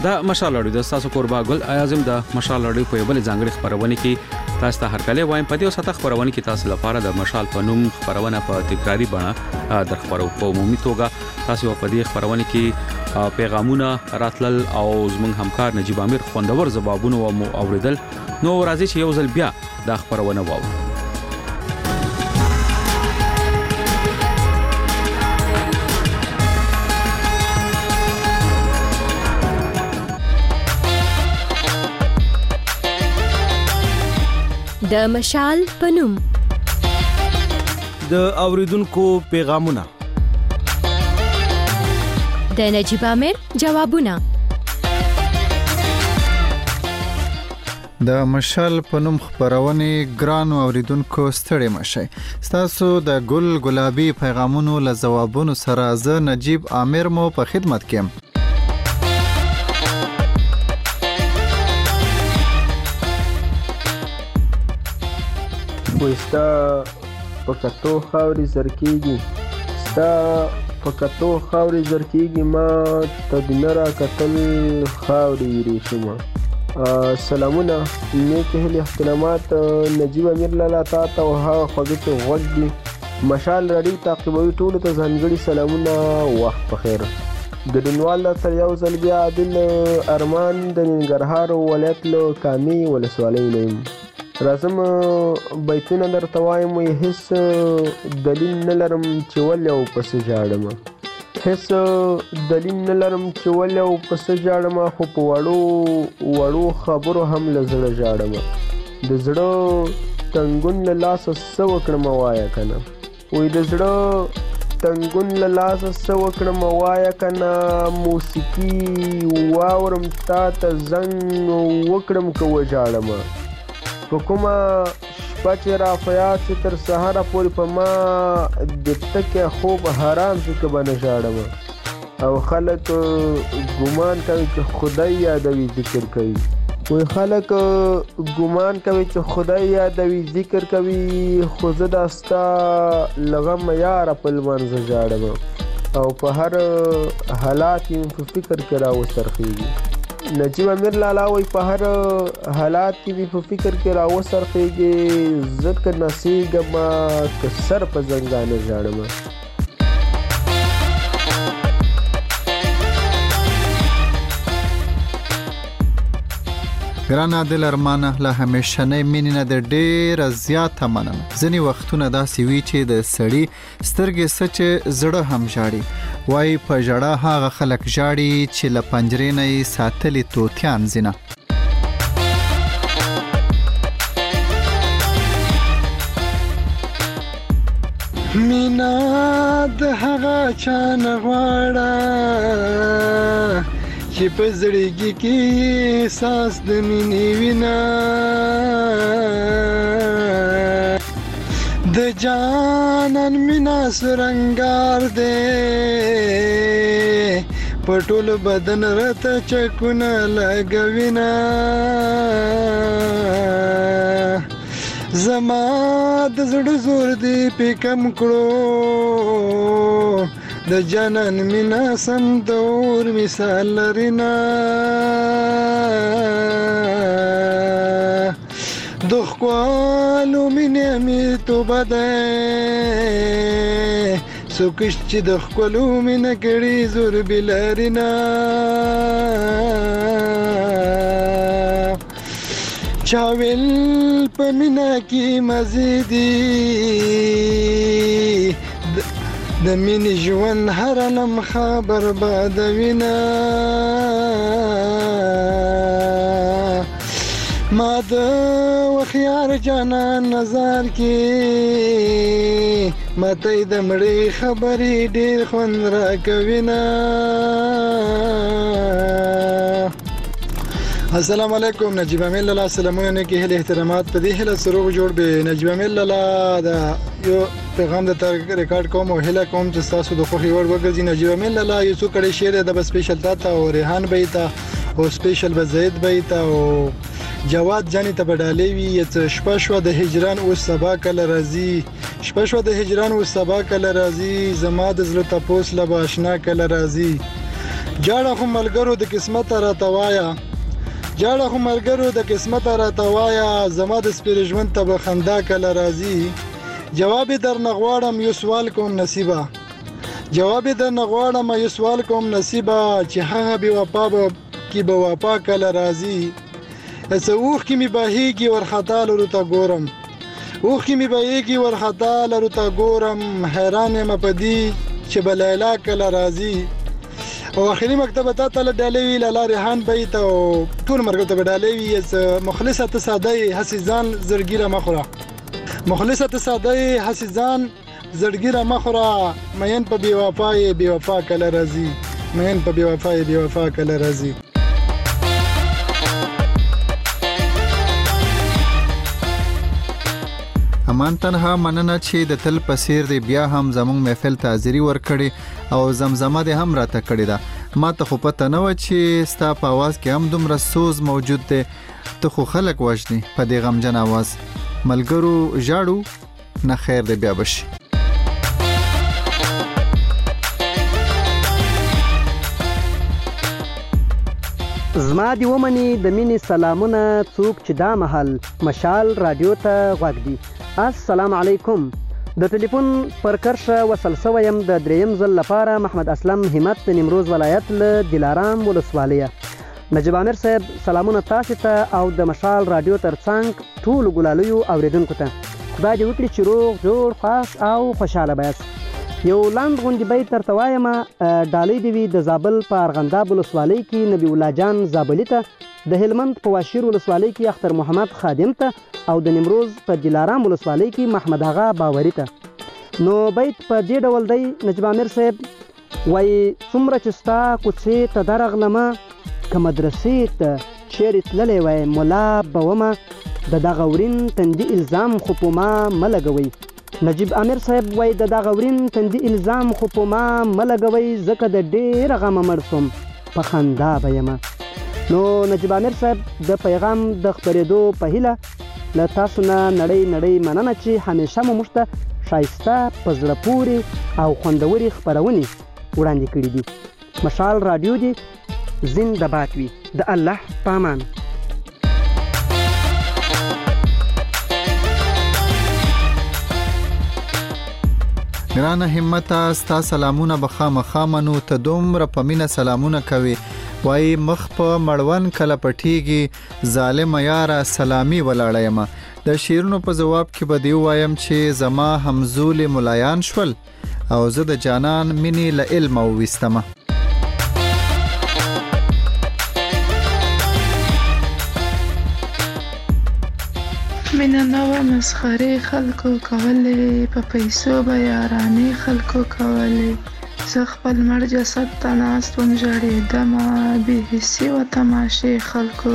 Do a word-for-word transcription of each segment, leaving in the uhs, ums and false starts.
دا مشال اړیو د تاسو قربا ګل اعظم د مشال اړیو په بل ځانګړي خبرونه کې تاسو ته هرکله وایم په دې سطح خبرونه کې تاسو لپاره د مشال په نوم خبرونه په تکراری بڼه در خبرو په عمومي توګه تاسو په دې خبرونه کې پیغامونه راتلل او زموږ همکار نجیب امیر خوندور جوابونه او اوریدل نو راځي چې یو ځل بیا د خبرونه واورو. د مشال پنوم د اوریدونکو پیغامونه د نجیب امیر جوابونه د مشال پنوم خبرونه ګران اوریدونکو ستړي مشه تاسو د ګل ګلابي پیغامونو له جوابونو سره ز نجیب امیر مو په خدمت کې وستا پکتو خاوري زرکیږي ستا پکتو خاوري زرکیږي ما تدنرا قتل خاوري ریشمه سلامونه نیک هلي احترامات نجیب امیر لالا تا ته او ها خوږه غوږی مشال رډي تعقیبوي ټول ته ځانګړي سلامونه وخت بخیر ګډنوال تر یو ځل بیا عادل ارمان د ننګرهار ولایت له کامي ولسوالۍ نیم راځم بیتونه درته وایم هیڅ دلیل نه لرم چې ولې او پس جاړم هیڅ دلیل نه لرم چې ولې او پس جاړم خو په وړو وړو خبرو هم له زړه جاړم د زړه تنګون له لاسه څه وکړم وایه کنه وای د زړه تنګون له لاسه څه وکړم وایه کنه موسیقي واورم تا ته زنګ وکړم که وجاړم په کومه شپه چې رافیات چې تر سهاره پورې په ما د تکې خوب حرام شي که به نه ژاړم او خلک ګمان کوي چې خدای یادوي ذکر کوي وای خلک ګمان کوي چې خدای یادوي ذکر کوي خو زه دا ستا له غمه یاره په لمانځه ژاړم او په هر حالات یې په فکر کې راوڅرخېږي نجیب امیر لالا وای په هر حالات کې په فکر کې راوڅرخېږي ځکه نصیږم که سر په زنګانه ژاړم ګران عادل ارمانه له همیشنۍ مینې نه د ډېره زیاته مننه ځینې وختونه داسې وي چې د سړي سترګې څه چې زړه هم ژاړي وایي په ژړا هغه خلک ژاړي چې له پنجرې نه یې ساتلي طوطیان ځینه مینا د هغه چا نه غواړه چې په زړګي کې احساس د مینې وینا د جانان مینا سرنګار دې په ټول بدن راته چکونه لګوینا زما د زړه زور دې په کم کړو د جانان مینا سم دور مثال لرنا دخوالو مینه می تو بده سوکش چې دخوالو مینه کړي زور بلرینا چاویل په مینا کې مزيدي د مینې ژوند هر لمحه بربادوینا ما د وخیار جانان نظر کې ماته د مړې خبرې ډېر خوند راکوینا السلام علیکم نجیب امیر لالا سلامونه کې هله احترامات په دې هله سروغ جوړ به نجیب امیر لالا دا یو پیغام د ریکارډ کوم او هله کوم چې تاسو د خوخي ور وګرځي نجیب امیر لالا یو څو کړي شعر د سپیشل داتا او ریحان بیتا او سپیشل بزید بیتا او جواد جانی ته بدالې وی شپه شو د هجران او سبا کله راځي شپه شو د هجران او سبا کله راځي زما د زړه تپوس له باشنا کله راځي جاړه خو ملګرو د قسمت راته وایا جاړه خو ملګرو د قسمت راته وایا زما د سپیر ژوند ته به خندا کله راځي جواب در نغواړم یو سوال کوم نصیبه جواب در نغواړم یو سوال کوم نصیبه چې هغه بې وفا به کې به وفا کله راځي اس اوخ کی می بهیږي ورخطا لرو ته ګورم اوخ کی می بهیږي ورخطا لرو ته ګورم حیران یم پدی چې بلیلا کله راځي او اخري مکتب ته تل ډالوي لاله ریحان بیت او ټول مرګ ته ډالوي اس مخلصه ته ساده حسیزان زړګیره مخوره مخلصه ته ساده حسیزان زړګیره مخوره مین په بی وفای بی وفا کله راځي مین په بی وفای بی وفا کله راځي امان تنها مننه چې د تل پسیر دی بیا هم زموږ محفل ته حاضری ورکړي او زمزمه دې هم راته کړې ده ما ته خو پته نه و چې ستا په आवाज کې هم دومره سوز موجود دی ته خو خلک وژنې په دې غمجن आवाज ملګرو ژاړو نه خیر دی بیا بشي زما دی ومني د مینې سلامونه څوک چې دا محل مشال رادیو ته غوږ دی السلام علیکم د ټلیفون پر کرشه وصل سویم د دریم ځل لپاره محمد اسلم همت د نیمروز ولایت له دلارام ولسوالیه نجیب عامر صاحب سلامونه تاسو ته او د مشال رادیو ترڅنګ ټول ګلالیو اوریدونکو ته خدای دې وکړي چې روغ جوړ خوښ او خوشاله بایاست یو لاند غونډې بیت درته وایم ډالۍ دې وي د زابل په ارغنداب ولسوالۍ کې نبی الله جان زابلي ته د هلمند په واشیر ولسوالۍ کې اختر محمد خادم ته او د نیمروز په دلارام ولسوالۍ کې محمد آغا باوري ته نو بیت په دې ډول دی نجیب عامر صاحب وایي څومره چې ستا کوڅې ته درغلمه که مدرسې ته چیرې تللی وای ملا به ومه د دغه ورین تندي الزام خو په ما مه لګوئ نجیب عامر صاحب وایي د دغه ورین تندي الزام خو په ما مه لګوئ ځکه د ډېره غمه مړ شوم په خندا به یمه نو نجیب عامر صاحب د پیغام د خپرېدو په هیله له تاسو نه نړۍ نړۍ مننه چې همیشه مو موږ ته ښایسته په زړه پورې او خوندورې خپرونې وړاندې کړي دي مشال رادیو دې زنده باد وي د الله په امان ګرانه همته ستا سلامونه به خامخا منو ته دومره په مینه سلامونه کوي وای مخ په مړون کله پټیږي ظالم یاره سلامي ولاړه یم د شیرونو په جواب کې به دی وایم چې زما همزول ملایان شول او زه د جانان مینې له علم او وستمه مینه نوه مسخرې خلکو کولې په پیسو به یارانې خلکو کولې زه خپل مړ جسد ته ناست وم ژړېدمه بې حسي و تماشې خلکو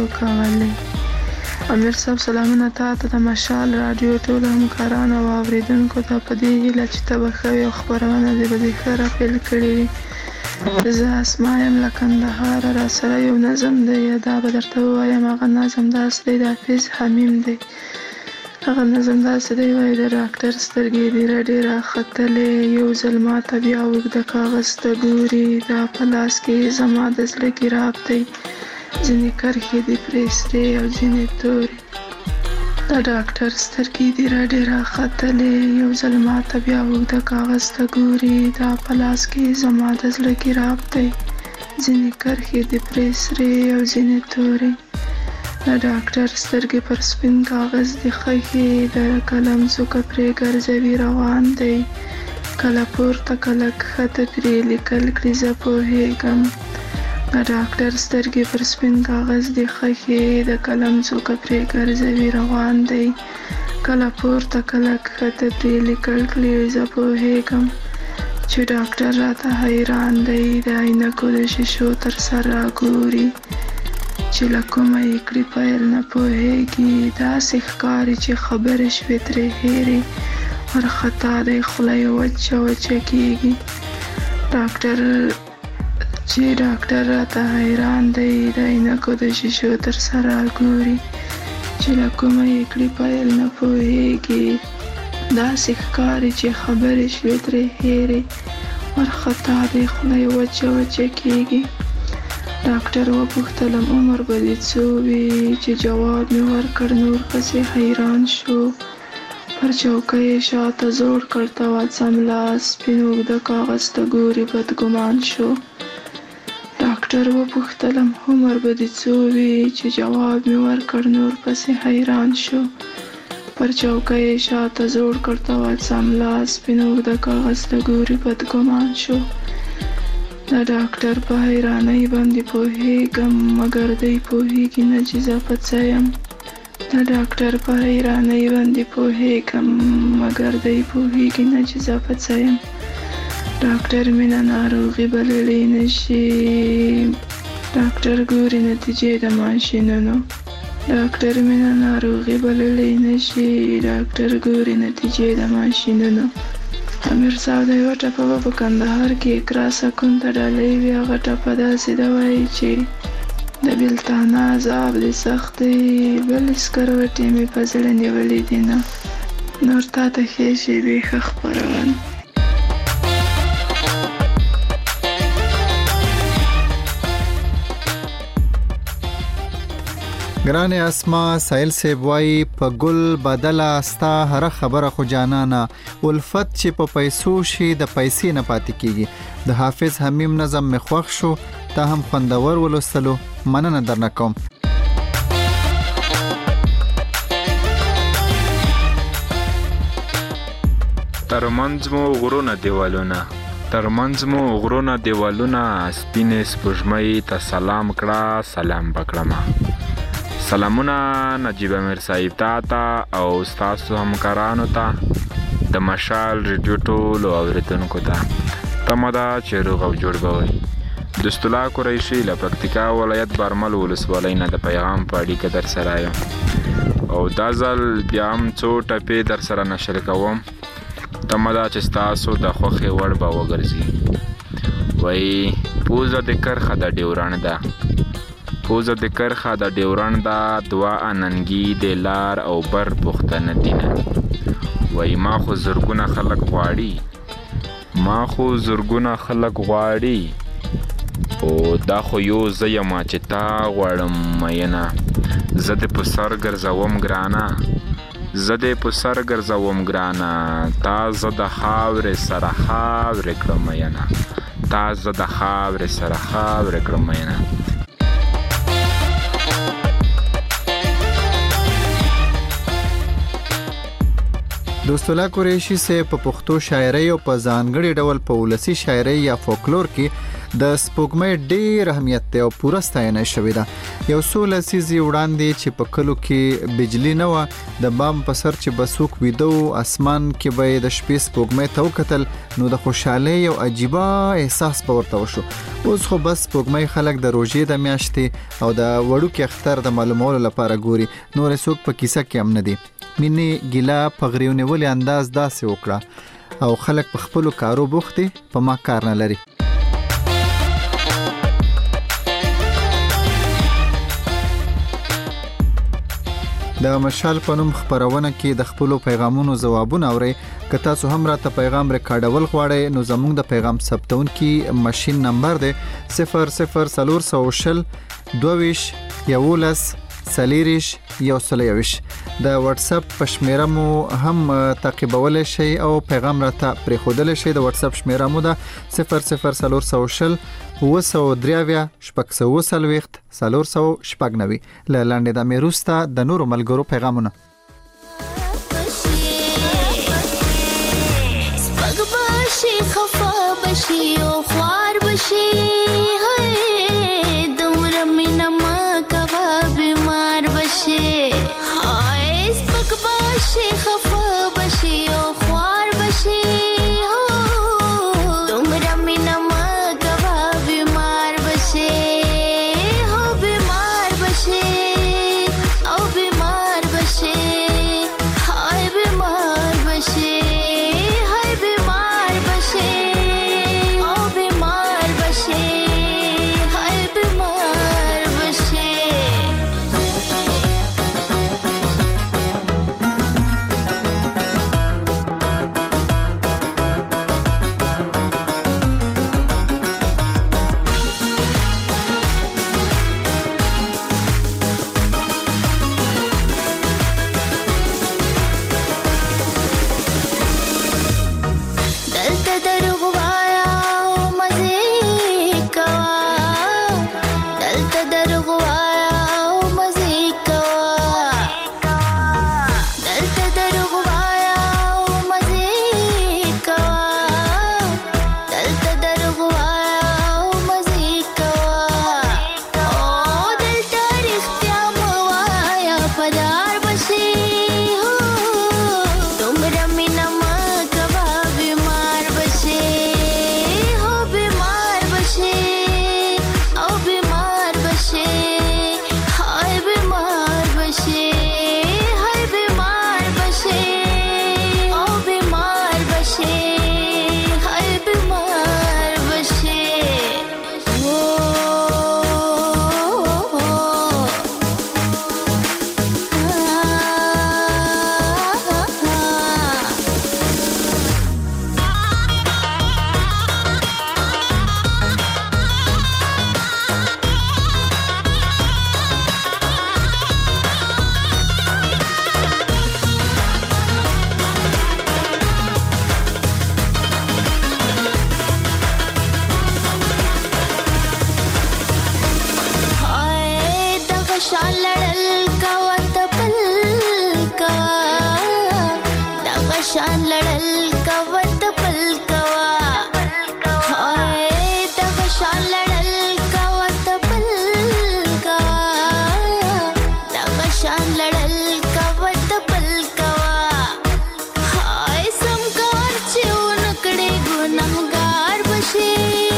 کولې امیر صاحب سلامونه تا ته د مشال رادیو ټولو همکارانو او اورېدونکو ته په دې هیله چې ته به ښه وي او خپرونه دې به دې ښه راپیل کړې وي زه اسما یم له کندهاره راسره یو نظم دی دا به درته ووایم هغه نظم داسې دی د حافظ حمیم دی هغه نظم داسې دی وایي د ډاکټر سترګې دې رډې راختلې یو ځل ما ته بیا اوږده کاغذ ته ګوري دا په لاس کې زما د زړه ګراب دی ځینې کرښې دې پرې سرې او ځینې تورې د ډاکټر سترګې دې رډې راختلې یو ځل ما ته بیا اوږده کاغذ ته ګوري دا په لاس کې زما د زړه ګراب دی ځینې کرښې دې پرې سرې او ځینې تورې د ډاکټر سترګې پر سپین کاغذ دې خښې د قلم څوکه پرې ګرځوي روان دی کله پورته کله کښته پرې لیکل کړي زه پوهېږم د ډاکټر سترګې پر سپین کاغذ دې خښې د قلم څوکه پرې ګرځوي روان دی کله پورته کله کښته پرې لیکل کړي زه پوهېږم چې ډاکټر راته حیران دی د عینکو د شیشو تر سره ګوري چې له کومه یې کړي پیل نه پوهېږي داسې ښکاري چې خبرې شوې ترې هېرې ورخطا دی خوله یې وچه وچه کېږي ډاکټر چې ډاکټر راته حیران دی د عینکو د شیشو تر سره ګوري چې له کومه یې کړي پیل نه پوهېږي داسې ښکاري چې خبرې شوې ترې هېرې ورخطا دی خوله یې وچه وچه کېږي ډاکټر وپوښتلم عمر به دې څو وي، چې جواب مې ورکړ نور پسې حیران شو. پر چوکۍ یې شاته زوړ کړ تواد سملاس سپین اوږده کاغذ ته ګوري بدګمان شو. ډاکټر وپوښتلم عمر به دې څو وي، چې جواب مې ورکړ نور پسې حیران شو. پر چوکۍ یې شاته زوړ کړ تواد سملاس سپین اوږده کاغذ ته ګوري بدګمان شو. د ډاکټر په حیرانۍ باندې پوهېږم مګر دی پوهېږي نه چې زه په څه یم. د ډاکټر په حیرانۍ باندې پوهېږم مګر دی پوهېږي نه چې زه په څه یم. ډاکټر مینه ناروغي بللی نشي. ډاکټر ګوري نتیجې د ماشینونو. ډاکټر مینه ناروغي بللی نشي. ډاکټر ګوري نتیجې د ماشینونو. امیر صاحب د یوه ټپه به په کندهار کې اقرا سکون ته ډالۍ وي. هغه ټپه داسې ده وایي چې د بېلتانه عذاب دې سخت دی، بلې سکروټې مې په زړه نیولې دي نه، نور تا ته ښې شېبې ښه خپروم. ګرانې اسما سایل صاحب وایي په ګل بدله ستا هره خبره خو جانانه، الفت چې په پیسو شي د پیسې نه پاتې کیږي. د حافظ حمیم نظم مې خوښ شو، تا هم خوندور ولوستلو، مننه درنه کوم. ترمنځ مو غرونه دیوالونه ترمنځ مو غرونه دیوالونه سپینې سپوږمۍ ته سلام کړه سلام بکړمه. سلامونه نجیب امیر صاحب تا ته او ستاسو همکارانو ته، د مشال ریډیو ټولو اورېدونکو ته. تمه ده چې روغ او جوړ به وئ. دوست الله قریشي له پکتیکا ولایت برمل ولسوالۍ نه د پیغام په اړیکه در سره یم او دا ځل بیا هم څو ټپې در سره نشر کوم. تمه ده چې ستاسو د خوښې وړ به وګرځي. وایي پوزه د کرښه د ډیورنډ ده پوزه د کرښه د ډیورنډ ده دوه اننګي د لار او بر پوښتنه دینه. وایي ما خو زرګونه خلک غواړي ما خو زرګونه خلک غواړي او دا خو یو زه یم چې تا غواړم مینه. زه دې په سر ګرځوم ګرانه زه دې په سر ګرځوم ګرانه تا زه د خاورې سره خاورې کړم مینه تا زه د خاورې سره خاورې کړم مینه. دوست الله قریشي سے په پښتو شاعرۍ او په ځانګړي ډول په ولسی شاعرۍ یا فولکلور کې د سپوږمۍ ډېر اهمیت دی او پوره ستاینه شوې ده. یو څو لسیزې وړاندې چې په کلو کې بجلی نه وه، د بام په سر چې به څوک ویده و، اسمان کې به یې د شپې سپوږمۍ ته وکتل نو د خوشحالۍ یو عجیبه احساس به ورته وشو. اوس خو بس سپوږمۍ خلک د روژې د میاشتې او د وړوکي اختر د معلومولو لپاره ګوري، نور څوک په کیسه کې هم نه دي. مینې ګیله په غریو نیولې انداز داسې وکړه او خلک په خپلو کارو بوخت دي، په ما کار نه لري. د مشال په نوم خپرونه کې د خپلو پیغامونو ځوابونه اورئ. که تاسو هم راته پیغام ریکارډول غواړئ نو زموږ د پیغام ثبتونکي ماشین نمبر دی صفر صفر څلور سوه شل دوه ویشت یولس څلېرویشت یو سل یوویشت. د واتس اپ په شمیره مو هم تعقیبولی شئ او پیغام راته پرېښودلی شئ. د واتس اپ شمیره مو ده صفر صفر څلور سوه شل اوه سوه درې اویا شپږ سوه اوه څلوېښت څلور سوه شپږ نوي. له لنډې دمې وروسته د نورو ملګرو پیغامونه. سپږ بشي خفه بشي او خوار بشي دومره مینه مه کوه بیمار بشي سپږ بشي خفه بشي او خوار بشي دومره مینه مه کوه بیمار بشي او بیمار بشي او بیمار بشي های بیمار بشي های بیمار بشي او بیمار بشي شان لړل کوا ته پل کوا هاي دغه شان لړل کوا ته پل کوا دغه شان لړل کوا ته پل کوا هاي سم کار چې ونکړې ګناهګار بشي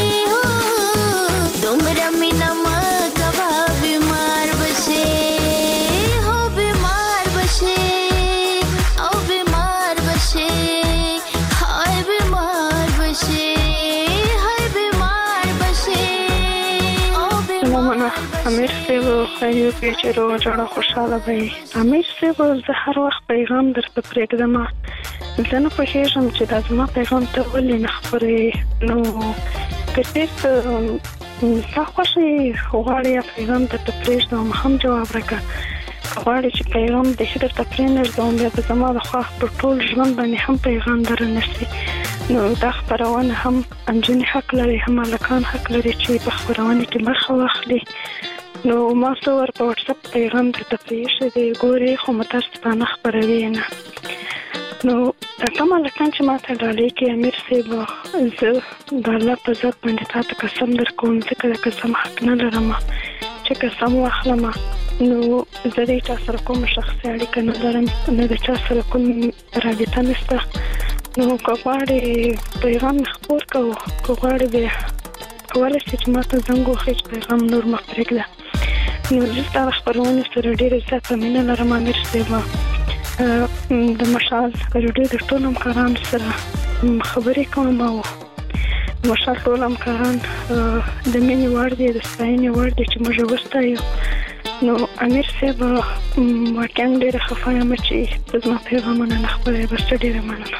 دومره مینا ما کوا بیمار بشي هو بیمار بشي او بیمار بشي هاي بیمار بشي هاي بیمار بشي او بیمار امیر صاحب خیو کې چې روغ جوړه خوشاله وي امیر صاحب زه هر وخت پیغام درته پرېږدم زه نه پوهېږم چې دا زما پیغام ته ولې نه خپرې نو که چېرته ستا خوښې غواړې یا پیغام درته پرېږدم هم جواب راکړه که غواړې چې پیغام بیخي درته پرېنږدم بیا به زما د خوا په ټول ژوند باندې هم پیغام درنسي نو دا خپرونه هم نجونې حق لري هم هلکان حق لري چې په خپرونه کې برخه واخلي نو ما څه ور په وټساپ پیغام درته پرېښی دی ګورې خو متاسفانه خپروي یې نه نو دا کوم هلکان چې ما ته ډالۍ کوي امیر صاحب زه د الله په ذات باندې تا ته قسم درکوم ځکه د قسم حق نه لرم چې قسم واخلم نو زه د چا سره کومه شخصي اړیکه نه لرم نه د چا سره کوم رابطه نشته نو که غواړې پیغام مې خپور کوو که غواړې بیا کولی شې چې ما ته زنګ ووهې چې پیغام نور مه پرېږده نو زه ستا د خپرونې سره ډېره زیاته مینه لرم امیر صاحب د مشال راډیو د ټولو همکارانو سره خبرې کوم او مشال ټول همکاران د مینې وړ دي د ستاینې وړ دي چې موږ وستایو نو امیر صاحب واقعا ډېره خفه یم چې ته زما پیغامونه نه خپروې بس ډېره مننه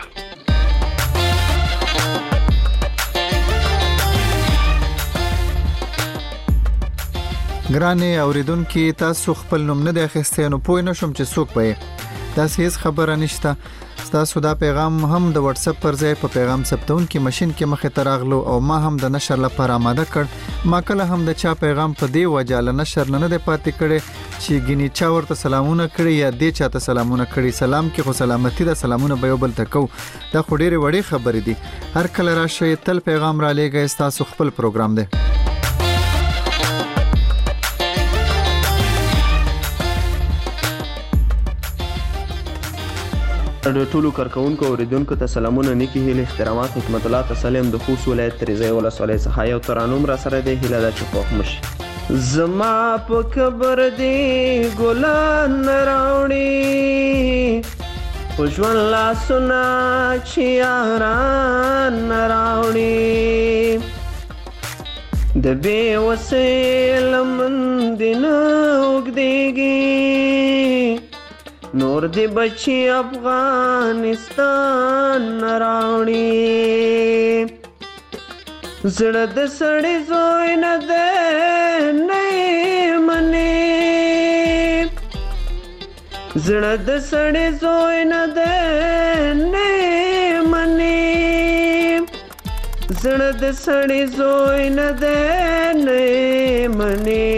ګرانې اوریدونکي تاسو خپل نوم نه دی اخیستی نو پوه نه شوم چې څوک به یې داسې هیڅ خبره نشته ستاسو دا پیغام هم د واتس اپ پر ځای په پیغام ثبتونکي ماشين کې مخې ته راغلو او ما هم د نشر لپاره آماده کړ ما کله هم د چا پیغام په دی وجه له نشر نه دی پاتې کړي چې ګینی چا ورته سلامونه کړي یا دې چاته سلامونه کړي سلام کې خو سلامتی د سلامونه به یو بل تکو دا خو ډېرې وړې خبرې دي هر کله راشي تل پیغام را لېږئ تاسو خپل پروګرام دی د ټولو کارکونکو اوریدونکو ته سلامونه نیکی هیله احترامات حکمت الله تسلیم د خوست ولایت تریزای ولسوالۍ څخه یو ترانوم را سره دی هیله ده چې خوښ مشي زما په قبر دی ګلان راوړي په ژوند لاسونه چې یاران راوړي د بې وسې لمن دې نه اوږدېږي نور دی بچی افغانستان راوړي زړه د سړی زوی نه دی نه منې زړه د سړی زوی نه دی نه منې زړه د سړی زوی نه دی نه منې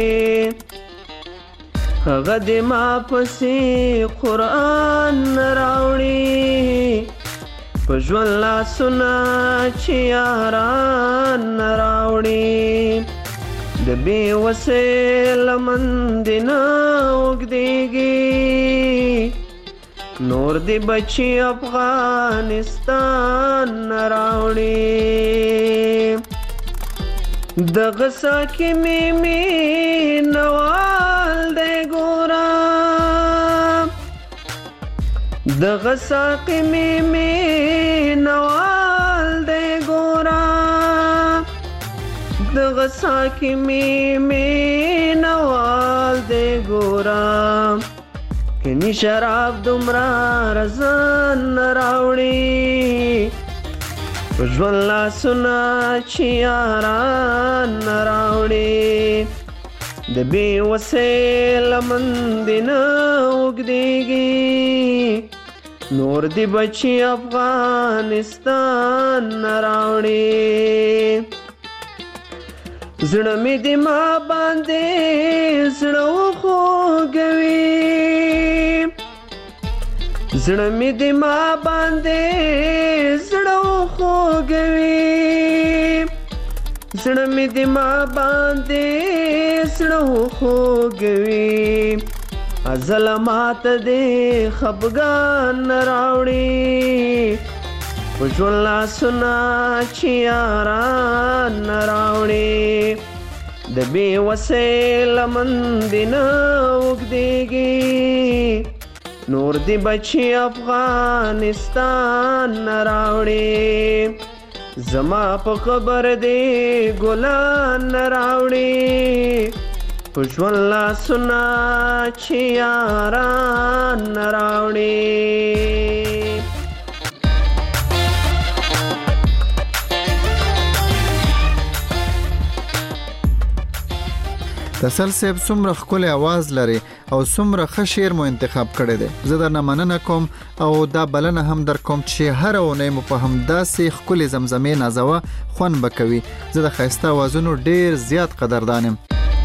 هغه دې ما پسې قرآن راوړي په ژوند لاسونه چې یاران راوړي د بې وسې لمن دې نه اوږدېږي نور دې بچي افغانستان راوړي دغه ساکي مې مینوال دی ګوره دغه ساکي مې مینوال دی ګوره دغه ساکي مې مینوال دی ګوره کني شراب دومره رضان راوړي په ژوند لاسونه چې یاران راوړي د بې وسې لمن دې نه اوږدېږي نور دې بچي افغانستان راوړي زړه مې دې ما باندې زړه وخوږوي زړه مې د ما باندې زړه خوږوي زړه مې د ما باندې زړه خوږوي ازل ماته دې خفګان راوړي په ژوند لاسونه چې یاران راوړي د بې وسۍ لمن دې نه اوږدېږي نور دی بچی افغانستان راوړي زما په خبر دی ګلان راوړي په ژوند لاسونه چې یاران راوړي تسل صاحب څومره ښکلی आवाज لري او څومره ښه شعر مو انتخاب کړی دی زه درنه مننه کوم او دا بلنه هم در کوم چې هره اونۍ مو په همداسې ښکلې زمزمې نازوه خوند به کوي زه د ښایسته اوازونو ډېر زیات قدردان یم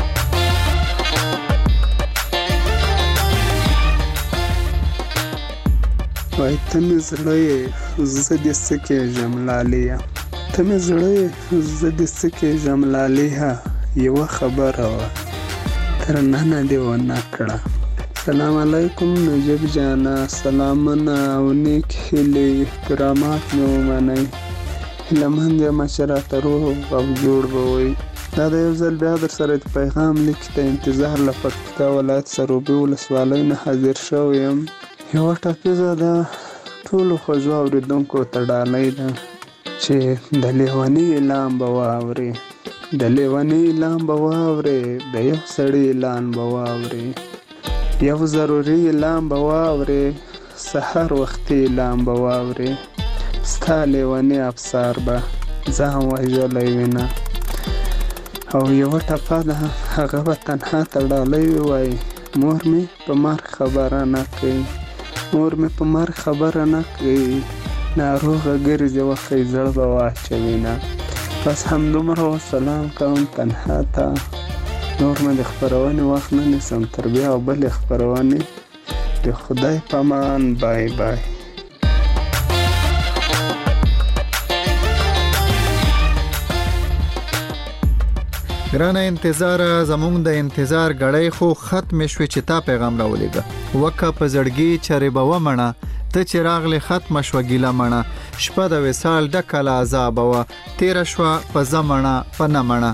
وای ته مې زړه یې زه دې څه کېږم لاليه ته مې زړه یې زه دې څه کېږم لاليه یوه خبره وه تر ننه دې ونه کړه سلام علیکم نجیب جانا سلامونه او نیک هیلې احترامات مې ومنئ هیلهمند یم چې راته روغ او جوړ به وئ دا د یو ځل بیا در سره د پیغام لیک ته انتظار له پکتیکا ولایت سروبي ولسوالۍ نه حاضر شوی یم یوه ټاپیزه ده ټولو ښځو اورېدونکو ته ډالۍ ده چې د لیوني اعلان به واورې د لیوني اعلان به واورې د یو سړي اعلان به واورې یو ضروري اعلان به واورې سحر وختي اعلان به واورې ستا لیوني افسر به ځان وژلی وینه او یوه ټپه ده هغه به تنها ته ډالۍ ووایي مور مې په مرګ خبره نه کوي مور مې په مرګ خبره نه کوي ناروغه ګرځي وخی زړه به واچوینه بس همدومره سلام کوم تنها ته نور مې د خپرونې وخت نه نیسم تر بیا او بلې خپرونې د خدای په امان بای بای ګرانه انتظار زمونږ د انتظار غړی خو ختم شوي چې تا پیغام راولېږه وکه په زړګي چرې به ومنه ته چې راغلی ختم شوه ګیله مڼه شپه د وصال ډکه له عذابه وه تېره شوه په زه مڼه په نه مڼه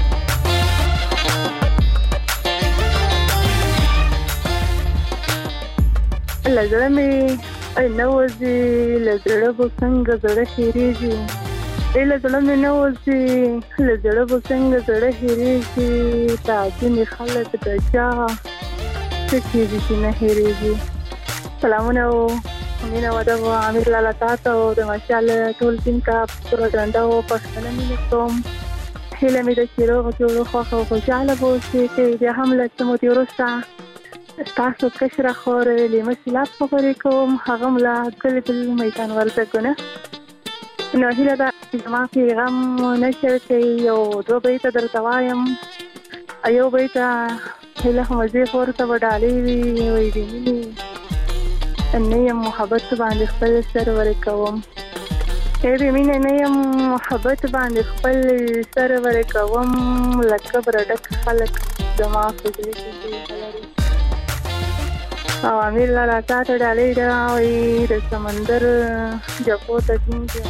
له زړه مې نه وځي له زړه به څنګه زړه هېرېږي له زړه مې نه وځي له زړه به څنګه زړه هېرېږي دا ځینې خلک د چا څه کېږي چې نه هېرېږي سلامونه و مینه و د عامر لالا تا ته او د ماشاءالله ټول ټیم ته پوره ډنډه و پښتنه مینه کوم هیله مې ده چې روغ جوړ خوښ او خوشحاله به اوسئ چې بیا هم له څه مودې وروسته ستاسو کشره خور لیمه سیلاب خبرې کوم هغه هم له کلي بل میدان وردګونه نو هیله ده چې زما پیغام نشر کوي یو دوه بیته درته وایم یو بیته هیله مزې خور ته به ډالۍ وي وایي د مینې نه یم محبت باندې خپل سر ورکوم ای د مینې نه یم محبت باندې خپل سر ورکوم لکه برډک خلک زما په زړه کې لري او امیر لالا تا ته ډالۍ ده وایي د سمندر جپو ته ټینګ یم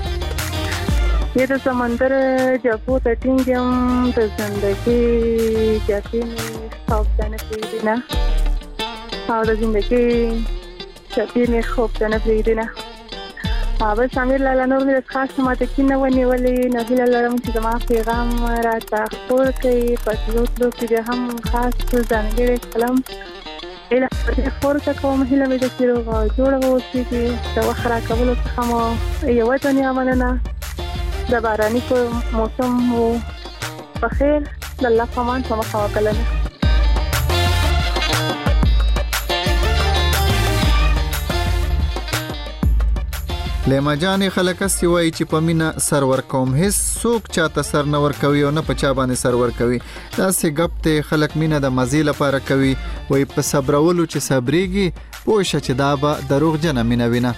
د سمندر جپو ته ټینګ یم د زندګۍ جپې مې خوب ته نه پرېږدي نه او د زندګۍ جپې مې خوب ته نه پرېږدي نه بس امیر لالا نور مې د خاص ماته کې نه ونیولې نو هیله لرم چې زما پیغام راته خپور کړي په تلو تلو کې بیا هم خاص ځانګړی قلم هیله خپور ته کوم هیله مې ده چې روغ او جوړه واوسېږي د وخت راکولو څخه مو یوه دنیا مننه د باراني موسم مو په خیر د الله په امان په مخه وکړله لیما جانې خلک هسې وایي چې په مینه سر ورکوم هیڅ څوک چاته سر نه ورکوي او نه په چا باندې سر ورکوي داسې ګپ دی خلک مینه د مزې لپاره کوي وایي په صبرولو چې صبرېږي پوه شه چې دا به دروغجنه مینه وینه.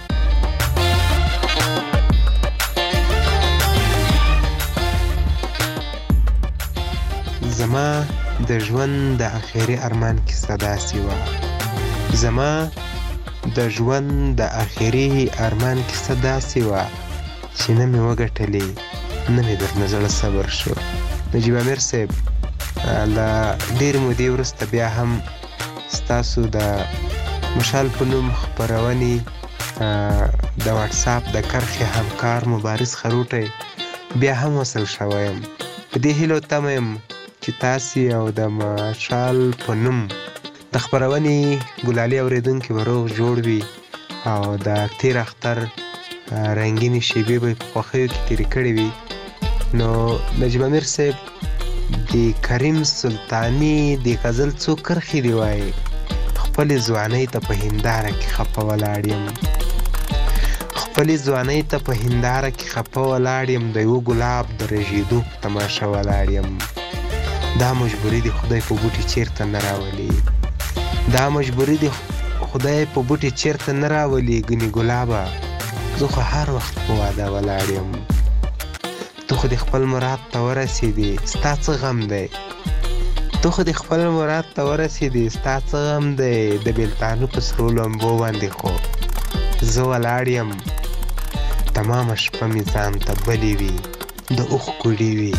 زما د ژوند د اخیری ارمان کیسه داسې وه زما د ژوند د اخیری ارمان کیسه داسې وه چې نه مې وګټلې نه مې درنه زړه صبر شو. نجیب امیر صاحب له ډېرې مودې وروسته بیا هم ستاسو د مشال په نوم خپرونې د واټساپ د کرښې همکار مبارز خروټی بیا هم وصل شوی یم. په دې هیلو تمه یم چې تاسې او د مشال په نوم د خپرونې ګلالي اورېدونکي به روغ جوړ وي او د تیر اختر رنګینې شیبې به په خوښیو کې تېرې کړې وي. نو نجیب امیر صاحب د کریم سلطاني د غزل څو کرښې دې وایي خپلې ځوانۍ ته په هنداره کې خفه ولاړ یم خپلې ځوانۍ ته په هنداره کې خفه ولاړ یم د یوه ګلاب د رژېدو په تماشه ولاړ یم. دا مجبوري د خدای په بوټي چیرته نه راولي دا مجبوري د خدای په بوټي چیرته نه راولي ګنې ګلابه زه خو هر وخت په واده ولاړ یم. تو خو د خپل مراد ته ورسېدې ستا څه غم دی تو خو د خپل مراد ته ورسېدې ستا څه غم دی د بېلتانه په سرو لمبو باندې خو زه ولاړ یم. تمامه شپه مې ځان ته بلې وي د اوښکو ډېوې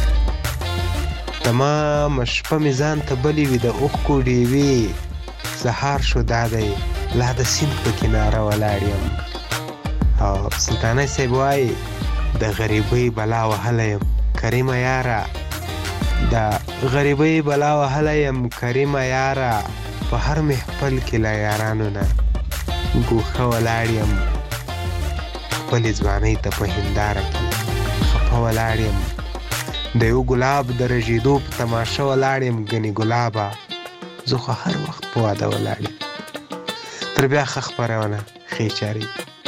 تمامه شپه مې ځان ته بلې وي د اوښکو ډېوې سهار شو دا دی لا د سیند په کناره ولاړ یم. او سلطانه صاحب وایي د غریبۍ بلا وهلی یم کریمه یاره د غریبۍ بلا وهلی یم کریمه یاره په هر محفل کې له یارانو نه ګوښه ولاړ یم. خپلې ځوانۍ ته په هنداره کې خفه ولاړ یم د یو ګلاب د رژېدو په تماشه ولاړ یم ګنې ګلابه زه خو هر وخت په واده ولاړ یم. تر بیا ښه خپرونه ښې چارې.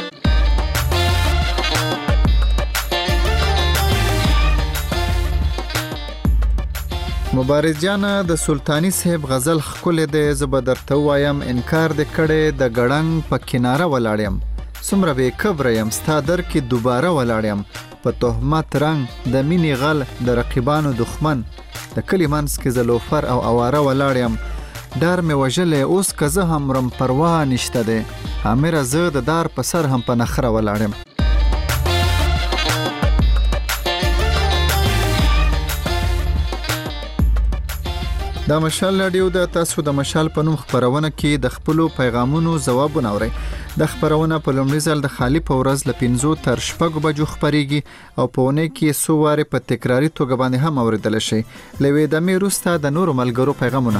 مبارز جانه د سلطانی صاحب غزل ښکلی دی زه به درته ووایم انکار دې کړی د ګړنګ په کناره ولاړ یم څومره بې کبره یم ستا در کې دوباره ولاړ یم په تهمت رنګ د مینې غل د رقیبانو دښمن د کلي منځ کې زه لوفر او اواره ولاړ یم ډار مې وژلی اوس که زه هم رم پروا نشته دی امره زه د دار په سر هم په نخره ولاړ یم. دا مشال راډیو د تاسو د مشال په نوم خپرونه کې د خپلو پیغامونو ځوابونه اورئ. د خپرونه په لومړي ځل د خالي په ورځ له پنځو تر شپږو بجو خپرېږي او په اونۍ کې څو وارې په تکراري توګه باندې هم اورېدلی شئ. له یوې دمې وروسته د نورو ملګرو پیغامونه.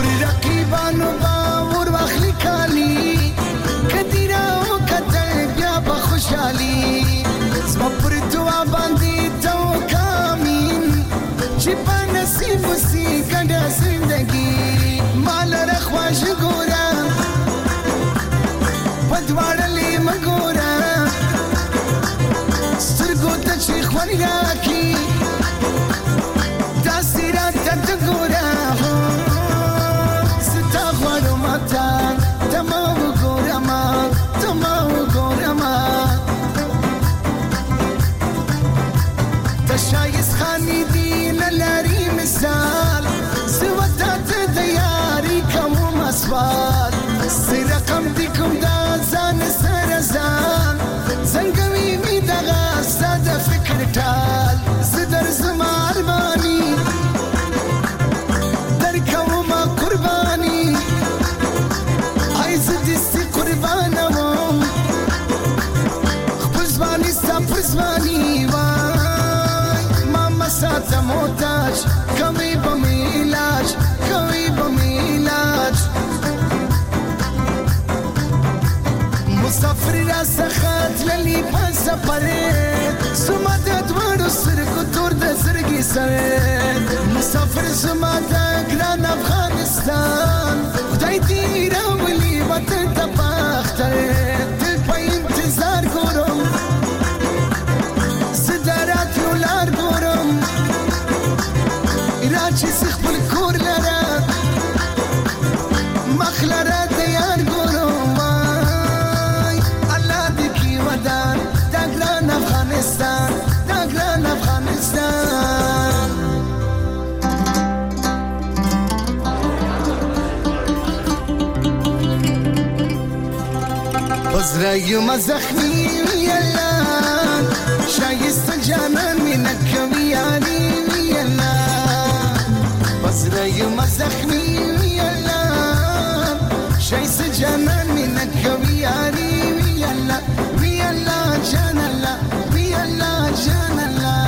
بدوارلی مگورا سترگو تا چی خوانی راکی دستی را تدگورا ستا خوارو ماتا تمام گورا ما تمام گورا ما تشایز خانی دین لاری مثال سوتا تدیاری کمو مسوال سی رقم دیکم دا زان سر زان زنگوی می دغا ساد فکر ټال زدر زمار بانی در کوما قربانی عايز دستی قربانم خپل زمانی ستا پر زمانی وای ماما ساته محتاج کوي بمی علاج کوي بمی علاج مسافر را سخت للی په سفر سما د دوړو سرګو تور د سرګي سره مسافر سما د ګران افغانستان خدای دې راولي وطن ته پاختر دل په انتظار ګورم صدرات لار ګورم راچې خپل کور لره مخلره تیار ګورم بزرای مزخمی ویلا شایست جانان می نکوی یاری ویلا بزرای مزخمی ویلا شایست جانان می نکوی یاری ویلا ویلا جان الله ویلا جان الله.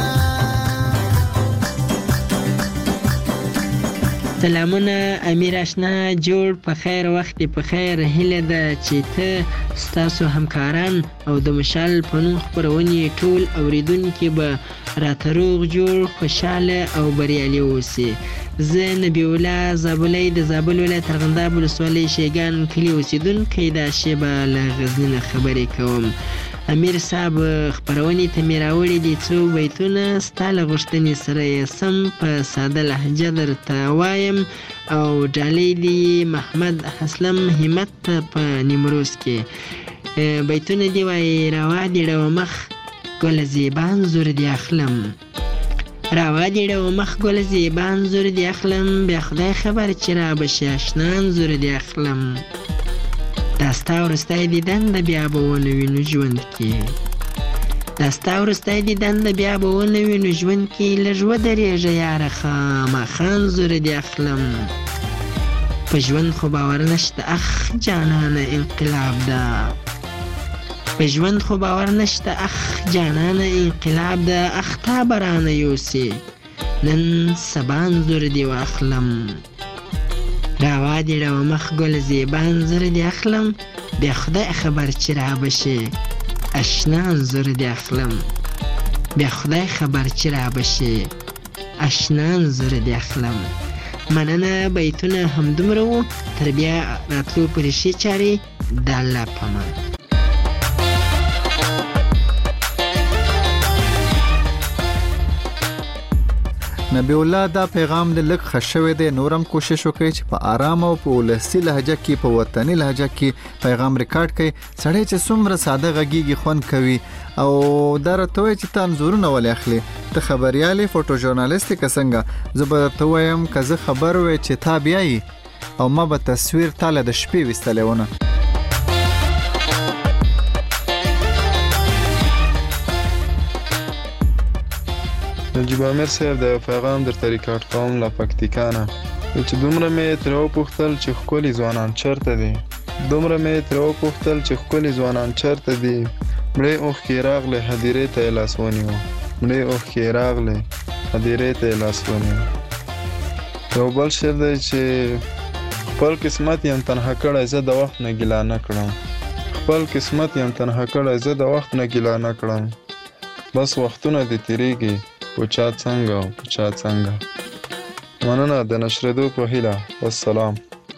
سلامونه امیر آشنا جوړ په خیر وخت په خیر هیله ده چې ته ستاسو همکاران او د مشال په نوم خپرونې ټول اوریدونکي به راته روغ جوړ خوشحاله او بریالي اوسي. زه نبی الله زابلی د زابل ولایت ارغنداب ولسوالۍ شیګان کلي اوسیدونکی دا شیبه له غزني نه خبرې کوم. امیر صاحب خپرونې ته مې راوړي دي څو بیتونه ستا له غوښتنې سره یې سم په ساده لهجه درته وایم او ډالۍ دي محمد اسلم همت په نیمروز کې. بیتونه دي وایي روا دې ډوه مخ ګله زیبان زور دې اخلم روا دې ډوه مخ ګله زیبان زور دې اخلم بیا خدای خبر چې را بشي اشنان زور دې اخلم دا ستا وروستی دیدن د بیا به ونه وینو ژوند کې دا ستا وروستی دیدن د بیا به ونه وینو ژوند کې لږ ودرېږه یاره خامخا زور دې اخلم په ژوند خو باور نشته اخ جانانه انقلاب ده په ژوند خو باور نشته اخ جانانه انقلاب ده اخ تا به رانه یوسې نن سبان زور دې واخلم روا دې ډوه مخ ګل زیبان زر دې اخلم بیا خدای خبر چې را بشي اشنان زر دې اخلم بیا خدای خبر چې را بشي اشنان زر دې اخلم. مننه بیتونه همدومره وو تر بیا راتلو پورې ښې چارې د الله په امان. نبی الله دا پیغام د لک خښوي دی نورم کوشش وکړي چې په آرام او په ولسی لهجه کې په وطني لهجه کې پیغام ریکارډ کړي. سړی چې څومره ساده غږیږي خوند کوي او دا راته وایي چې ته انځورونه ولې اخلي ته خبریالې فوټو ژورنالیست که څنګه زه به درته وایم که زه خبر وی چې تا بیایي او ما به تصویر تاله د شپې ویستلی ونه. نجیب امیر صاحب د پیغام درته ریکارډ کوم له پکتیکا نه چې دومره مې ترې وپوښتل چې ښکلي ځوانان چېرته دي دومره مې ترې وپوښتل چې ښکلي ځوانان چېرته دي مړې اوښکې راغلې هدیرې ته یې لاس ونیو مړې اوښکې راغلې هدیرې ته یې لاس ونیو. یو بل شعر دی چې خپل قسمت یم تنها کړی زه د وخت نه ګیله نه کړم خپل قسمت یم تنها کړی زه د وخت نه ګیله نه کړم بس وختونه دې تېرېږي په چا څنګه او په چا څنګه. مننه د نشرېدو په هیله والسلام.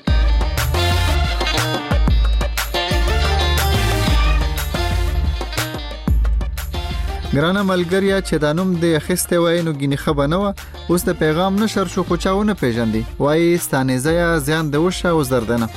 ګرانه ملګریا چې دا نوم د اخیستی وای نو ګینې ښه به نه وه اوس د پیغام نشر شو خو چا ونه پېژندي وایي ستانیزه یا زیان د وشه او زردنه.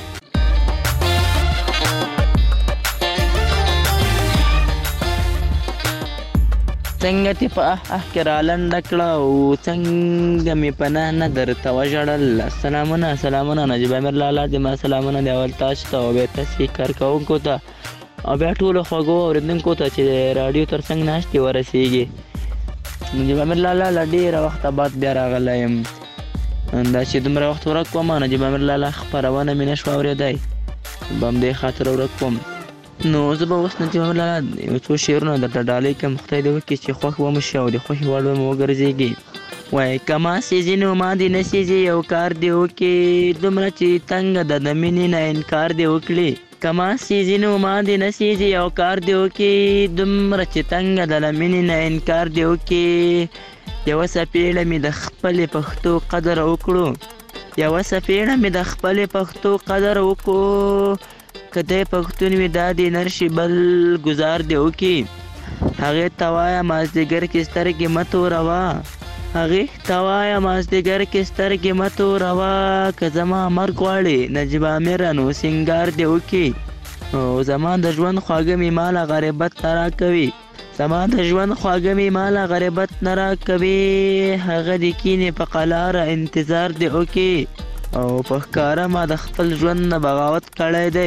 څنګه تی په اح اح کې رالنډه کړه او څنګه مې په نه نه درته وژړل. سلامونه سلامونه نجیب امیر لالا دې ما سلامونه دی اول تاسو ته او بیا تاسې کارکوونکو ته او بیا ټولو خوږو اورېدونکو ته چې د راډیو تر څنګ ناستې ورسېږي. نجیب امیر لالا له ډېره وخته بعد بیا راغلی یم دا چې دومره وخت ورک کوم نجیب امیر لالا خپرونه مې نه شوه اورېدی به همدې خاطر ورک کوم. نو زه به اوس نجیب امیر لالا یو څو شعرونه درته ډالۍ کړم خدای دې وکړي چې خوښ به مو شي او د خوښې وړ به مو وګرځېږي. وایي که ما سېزي نو ما دې نه سېزي یو کار دې وکړي دومره چې تنګه ده د مینې نه انکار دې وکړي که ما سېزي نو ما دې نه سېزي یو کار دې وکړي دومره چې تنګه ده له مینې نه انکار دې وکړي. یوه څپېړه مې د خپلې پښتو قدر وکړو یوه څپېړه مې د خپلې پښتو قدر وکړو که دی پښتون وي دا دې نرشي بل ګزار دې وکړي. هغې ته وایه مازدیګر کې سترګې مه توروه هغې ته وایه مازدیګر کې سترګې مه توروه که زما مرګ غواړې نجیب امیر نو سینګار دې وکړي. او زما د ژوند خواږه مې ماله غریبت نه راکوي زما د ژوند خواږه مې ماله غریبت نه راکوي هغه دې کینې په قلاره انتظار دې وکړي او په ښکاره ما د خپل ژوند نه بغاوت کړی دی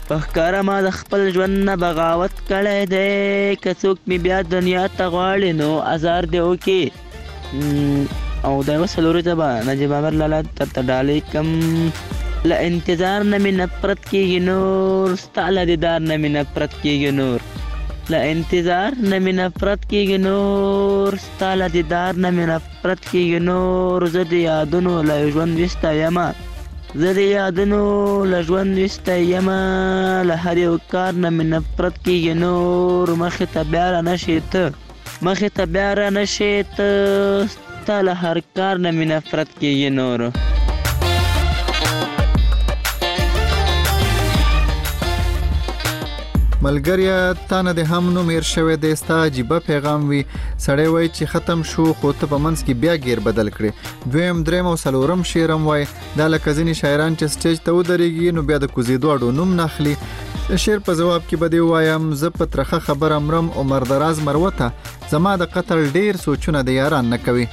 په ښکاره ما د خپل ژوند نه بغاوت کړی دی. که څوک مې بیا دنیا ته غواړي نو ازار دې وکړي. او د یوه څلوري ته به نجیب عامر لالا درته ډالۍ کم. له انتظار نه مې نفرت کېږي نور، ستا له دیدار نه مې نفرت کېږي نور. له انتظار نه مې نفرت کېږي نور، ستا له دیدار نه مې نفرت کېږي نور. زه د یادونو له ژوند ویسته یمه، زه د یادونو له ژوند ویسته یمه. له هر یو کار نه مې نفرت کېږي نور. مخې ته بیا را نشې ته، مخې ته بیا را نشې ته، ستا له هر کار نه مې نفرت کېږي نور. ملګریا تا نه د هم نوم هیر شوی دی، ستا عجیبه پیغام وي. سړی وایي چې ختم شو خو ته په منځ کې بیا ګیر بدل کړې. دویم دریم او څلورم شعر هم وایي. دا لکه ځینې شاعران چې سټیج ته ودرېږي نو بیا د کوزېدو اډو نوم نه اخلي. د شعر په جواب کې به دې وایم زه په ترخه خبره مرم عمر دراز مروته، زما د قتل ډیر سوچونه د یاران نه کوي.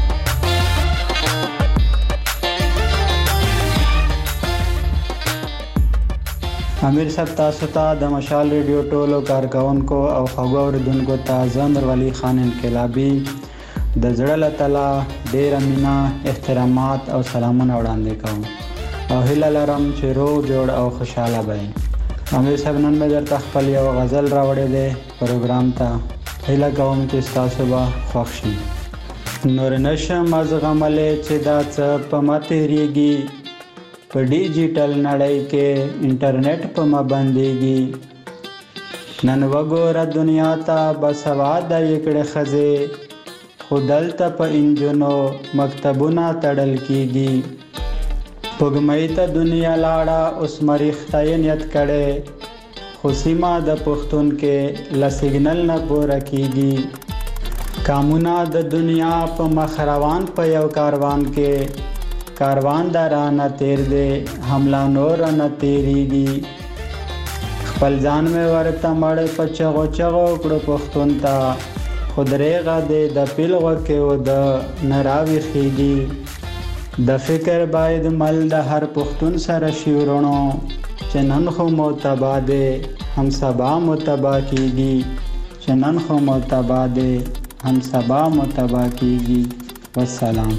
امیر صاحب تاسو ته د مشال ریډیو ټولو کارکونکو او خوږو اوریدونکو ته زه میرولی خان انقلابي د زړه له تله ډیره مینه، احترامات او سلامونه وړاندې کوم او هیله لرم چې روغ جوړ او خوشحاله به یې. امیر صاحب نن مې درته خپل یو غزل راوړی دی پروګرام ته. هیله کوم چې ستاسو به خوښ شي. نور نشم زغملی چې دا څه په ما تېرېږي، په ډیجیټل نړۍ کې انټرنیټ په ما بندېږي. نن وګوره دنیا ته باسواده یې کړې ښځې، خو دلته په انجونو مکتبونه تړل کېږي. سپوږمۍ ته دنیا لاړه اوس مریخته یې نیت کړی، خو سیمه د پښتون کې له سیګنل نه پوره کېږي. کامونه د دنیا په مخ روان په یو کاروان کې، کاروان درانه تیر دی حمله نور نه تیریږي. خپل ځان مې ورته مړ په چغو چغو کړو پښتون ته، خو درېغه دی د پیل غوږ و د نه راویښېږي. د فکر باید مل د هر پښتون سره شي ورونو، چې نن خو مو تبا دی هم سبا مو تبا کېږي. چې نن خو مو تبا دی هم سبا مو تبا کېږي. والسلام.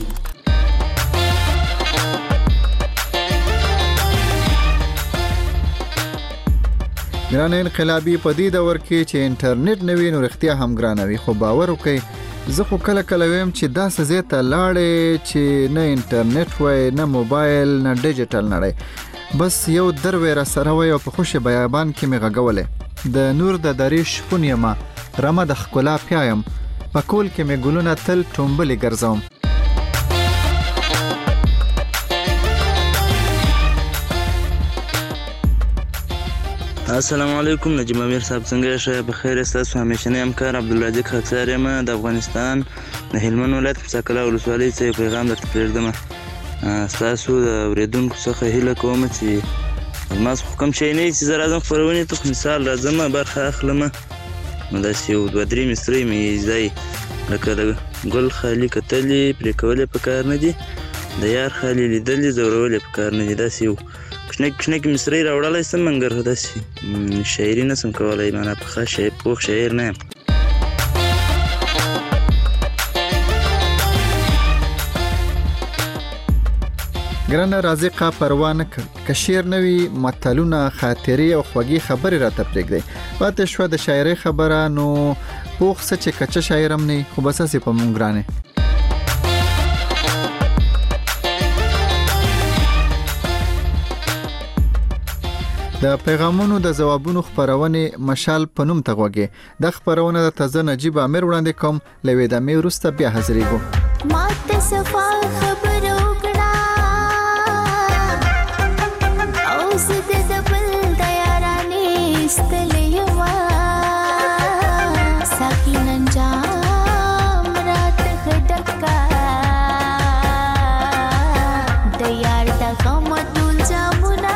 ګران انقلابي په دې دور کې چې انټرنیټ نه وي نو رښتیا هم ګرانه وي، خو باور وکړئ زه خو کله کله ویم چې داسې ځای ته لاړې چې نه انټرنیټ وای نه موبایل نه ډیجیټل نړۍ، بس یو در وی را سره وای او په خوش بیابان کې مې غږولې. د نور د درې شپون یمه رمه د ښکلا پیایم، په کول کې مې ګلونه تل ټومبلې ګرځوم. السلام علیکم. نجیب امیر صاحب څنګه یې؟ په خیر یاست؟ ستاسو همیشنی همکار عبدالرزاق خاکسار یم د افغانستان د هلمند ولایت مساکله ولسوالۍ څخه یو پیغام درته پرېږدم. ستاسو د اورېدونکو څخه هیله کوم چې زما څخه کوم شی نه وي چې زه راځم خپرونې ته، خو مثال راځم برخه اخلم، نو داسې یو دوه درې مصرۍ مې ځای لکه د ګل خالي کتلې پرې کول یې په کار نه دي، د یار خالي لیدلې ځورول یې په کار نه دي. داسې یو کښنک کښنک مصرۍ راوړلی سم مګر داسې شاعري نه سم کولی، معنا پخه شاعر پوخ شاعر نه یم. ګرانه رازقه پروا نه کړ، که شعر نه وي متلونه خاطرې او خوږې خبرې راته پرېږدئ. پاتې شوه د شاعرۍ خبره، نو پوخ څه چې کچه شاعر هم نه خو بس هسې په مونږ ګرانې. د پیغامونو د ځوابونو خپرونې مشال په نوم ته غوږی. د خپرونه د تازه نجیب امیر وړاندې کوم، لوي د مې وروسته بیا حاضرېږو. ماته صفا خبر وکړه او زه د بل د یارانې ستړې یم، ساقي نن جام راته ډکه د یار د غم ټول جامونه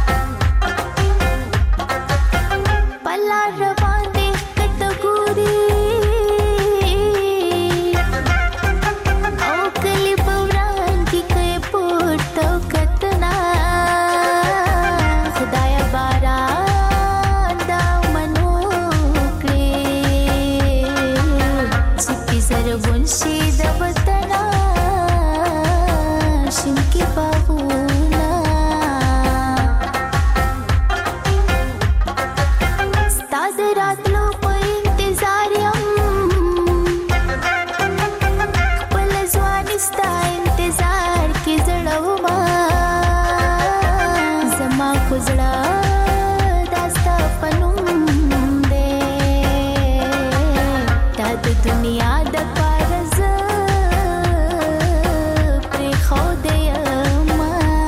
روان دي کټګوري غمونه ستا د راتلو په انتظار یم خپل ځواني ستا انتظار کې زړه ومه زما خو زړه دا ستا په نوم دی دا د دنیا د پاره زه پرېښودی یمه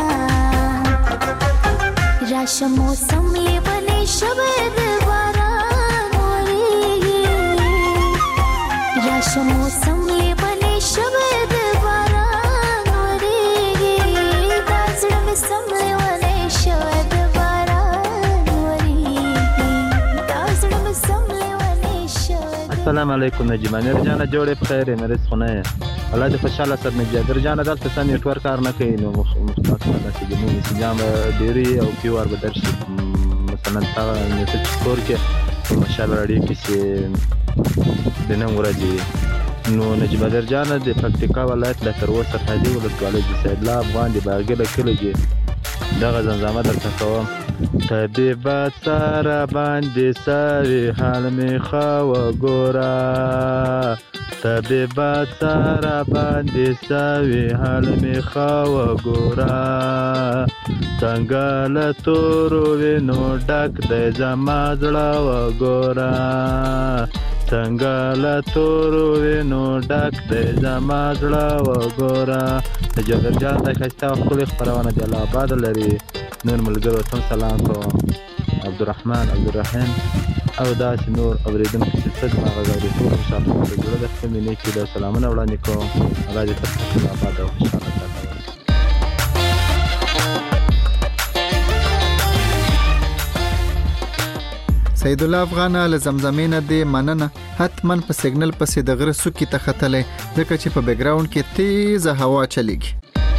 راشه موسم لیونی شوی د باران وریږي راشه موسم لیونی شوی د باران وریږي دا زړه مې سم لیونی شوی د باران وریږي دا زړه مې سم لیونی شوی السلام علیکم نجیب امیر جانه جوړې په خیر یې مریض خونه یې الله دې خوشحاله سر نجادر جانه دلته څه نیټورک کار نه کوي نو مختلف داسې جمعو میسیجان به ډېرې او کیو آر به درشي مثلا تا میسج کور کې ماشاءالله راډیو کې چې د نن ورځې نو نجیب امیر جانه د پکتیکا ولایت له تر اوسه سرحدي ولسوالۍ د سیدلاب باندې باغله کلي کې دغه زمزمه درته کوم طبیبه سره باندې سوي حال مې ښه وګوره طبیبه سره باندې سوي حال مې ښه وګوره څنګه له تورو وینو ډک دی زما زړه وګوره څنګه له تورو وینو ډک دی زما زړه وګوره د جابر جان د ښایسته او ښکلې خپرونه د الله آباد لري نور ملګرو ته سلام کوم عبدالرحمن عبدالرحیم او داسې نور اورېدونکو چې څه زما غږ اوري ټول خوشحاله په زړه د خپل مینې کې د سلامونه وړاندې کوم الله دې تل ښه آباد او خوشحاله ساتي سید الله افغان له زمزمې نه دی مننه حتمن په سیګنل پسې د غره سوکي ته ختلې ځکه چې په بیک گراوند کې تیزه هوا چلیږي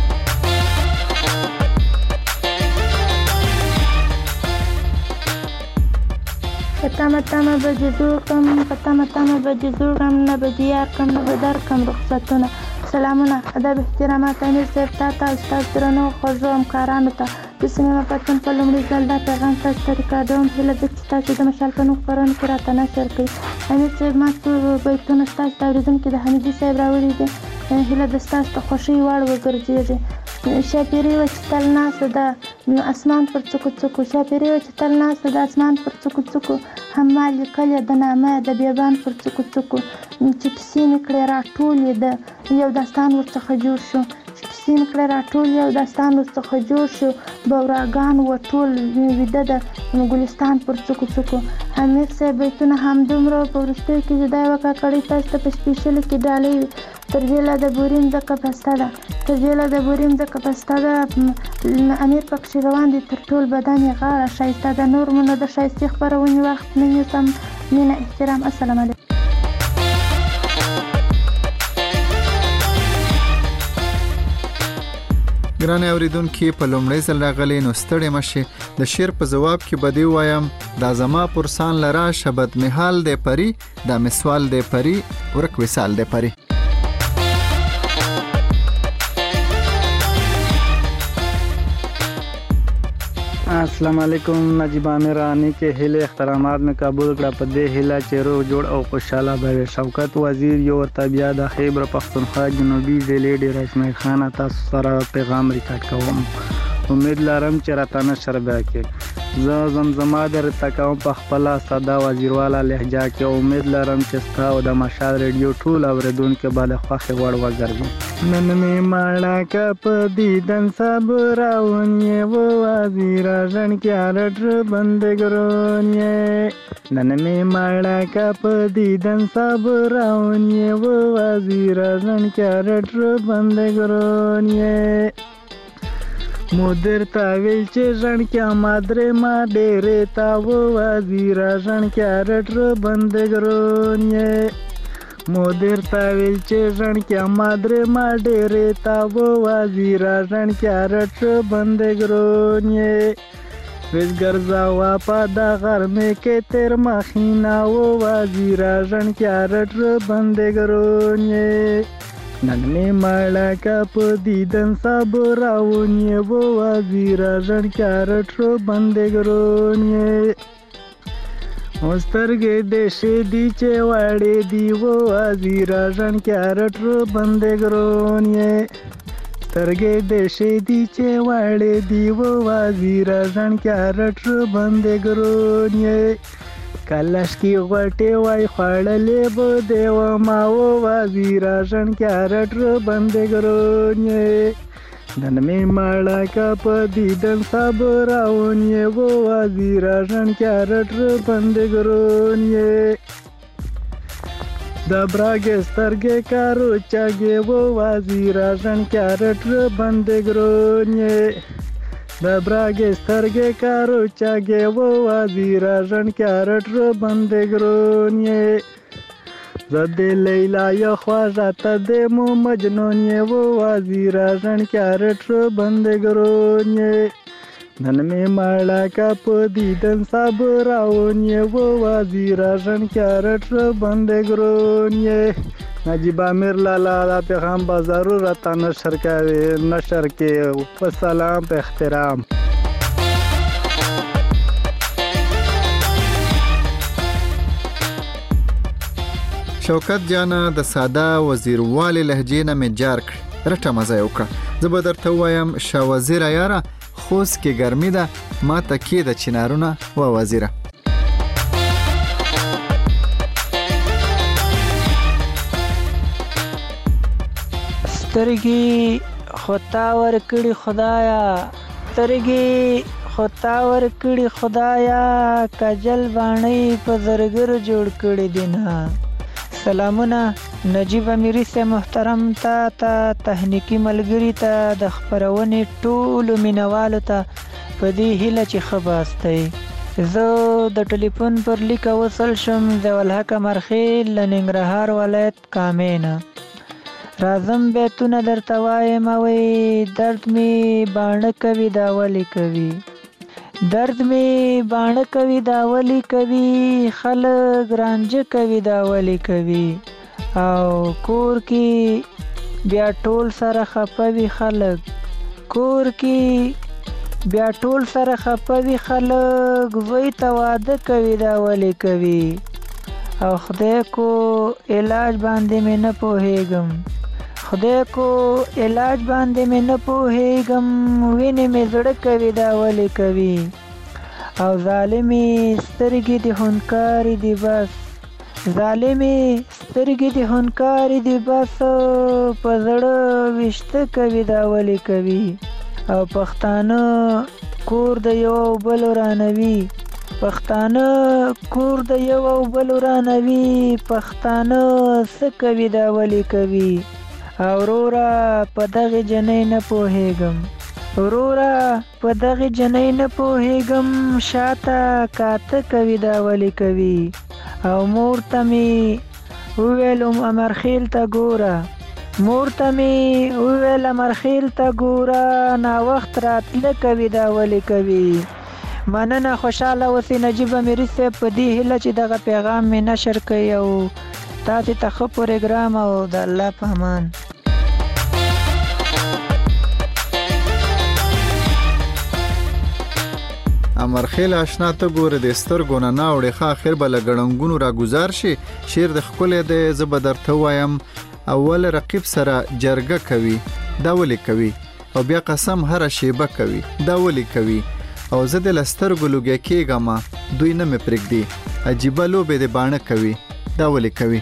تمه تمه به جوړ کم تمه تمه به جوړ کم نه به دیار کم نه به در کم رخصتونه سلامونه ادب احترامات امیر صاحب تا ته استاد درنو خوږو همکارانو ته د سینما پښتون په لومړي ځل دا پیغام تاسو ته ریکارډوم هیله ده چې تاسو د مشال په نوم خپرونه کې راته نشر کړئ امیر صاحب ما څو بیتونه ستاسو د اورېدونکي د حمیدي صاحب راوړي دي هیله ده ستاسو د خوښۍ وړ وګرځېږي شاپیري وه چې تل ناسته ده اسمان پر څوکو څوکو شاپیري وه چې تل ناسته ده اسمان پر څوکو څوکو هم ما لیکلې د نامه د بیابان پر څوکو څوکو چې کیسې مې کړې راټولې ده یو داستان ورڅخه جوړ شو چې کیسې مې کړې راټول یو داستان ورڅخه جوړ شو بوراګان وټول ویده ده ګلستان پر څوکو څوکو حمید صاحب بیتونه همدومره په وروستیو کې جدا یوه کاکړۍ تاسو ته په سپېشلو کې ډالۍ وي تر دې لا د بوري مځکه پسته ده تر دې لا د بوري مځکه پسته ده امیر پکښې روان دی تر ټول بدن یې غاړه ښایسته ده نور مو نه د ښایستې خپرونې وخت نه نیسم مینه احترام السلام علیکم ګران اوریدونکي په لومړي ځل راغلي نو ستړي مشي د شعر په جواب کې بدی وایم دا زما پرسان لرا شبد محال دی پری دا مسوال دی پری ورک وسال دی پری السلام علیکم نجیب امیرانی کې هله احترامات مې قبول کړه په دې هله چې روغ جوړ او خوشاله به شوکت وزیر یو تبیا د خیبر پختونخوا جنوبي ضلع ډیر اسماعیل خان تاسو سره پیغام ریکارډ کوم امید لرم چې راته نشر به کې زه زمزمه در تکوم په خپل ساده وزیرواله لهجه کې امید لرم چې تاسو د مشال ریډیو ټول اوریدونکو به د خوښ وړ وګرځي نن می ماړه کپ دیدن صبر اونې و وزیر ژن کې رټ بندګرونې نن می ماړه کپ دیدن صبر اونې و وزیر ژن کې رټ بندګرونې مودر تا ویل چې ژن کې مادر ما ډېرې تا و وزیر ژن کې رټ بندګرونې مودر تا ویل چې ژن کې مادر ما ډېرې تا و وزیر ژن کې رټ بندګرونې ویز ګرځاوا په دا غرمې کې تیر مخینا و وزیر ژن کې رټ بندګرونې نن می مالا کا په دیدن صبراونی و وزیر ژن کارټ رو بندګرونی مسترګې د شې دی چې واړې دی و وزیر ژن کارټ رو بندګرونی سترګې د شې دی چې واړې دی و وزیر ژن کارټ رو بندګرونی کلش کی غټه وای خړلې بو دیو ما و وزیر ژن کارټ رو بندګرونی نن می مالا کا په دیدن صبراونی و وزیر ژن کارټ رو بندګرونی د براګې سترګې کارو چاګې و وزیر ژن کارټ رو بندګرونی د براګې سترګې کارو چاګې و وزیر ژن کارټ رو بندګرونی زد لیلا یا خواجه ته د مو مجنون و وزیر ژن کارټ رو بندګرونی نن می مالا کا په دیدن صبراونی و وزیر ژن کارټ رو بندګرونی نجیب امیر لالا دا پیغام با ضرورت نشر کوي نشر کې په سلام په احترام شوکت جانا د ساده وزیروالی لهجې نه مې جار کړ رټه مزه وکړه زه به درته وایم شاه وزیره یاره خوست کې ګرمي ده ما ته کې د چنارونه و وزیره سترګې خطا ورکړي خدایا سترګې خطا ورکړي خدایا کجل باندې په زرګر جوړ کړي دینه سلامونه نجیب امیری سے محترم تا تا تهنیکی ملګری ته د خبرونې ټولو مینوالو ته په دې هیله چې خباستئ زه د ټلیفون پر لیک وصل شم ضیاءالحق مرخیل له ننګرهار ولایت کامینه راځم بیتونه درته وایم وی درد می باڼه کوي دا ولې کوي درد می باڼه کوي دا ولې کوي خلک رانجه کوي دا ولې کوي او کور کې بیا ټول سره خپه وي خلک کور کې بیا ټول سره خپه وي خلک زوی ته واده کوي دا ولې کوي او خدای کو علاج باندې مې نه پوهېږم خدای کو علاج باندې مې نه پوهېږم وینې مې زړه کوي دا ولې کوي او ظالمې سترګې دې هنکارې دي بس ظالمې سترګې دې هنکارې دي بس په زړه ویشته کوي دا ولې کوي او پښتانه کور د یو بل ورانوي پښتانه کور د یو بل ورانوي پښتانه څه کوي دا ولې کوي اورورا په دغه جنې نه پوهېږم اورورا په دغه جنې نه پوهېږم شاته کاته کوي دا ولې کوي او مور ته مې وویلم امرخیل ته ګوره مور ته مې وویل امرخیل ته ګوره ناوخت راتله کوي دا ولې کوي مننه خوشحاله اوسئ نجیب امیري صاحب په دې هیله چې دغه پیغام مې نشر کړي او تاسې ته ښه پروګرام او د الله په امان امرخیل آشنا ته ګوره د سترګو نه ناوړې ښه اخر به له ګړنګونو راګزار شي شعر د ښکلی دی زه به درته ووایم اول رقیب سره جرګه کوي دا ولې کوي او بیا قسم هره شیبه کوي دا ولې کوي او زه د له سترګو لوګی کېږم دوی نه مې پرېږدي عجیبه لوبې د باڼه کوي دا ولې کوي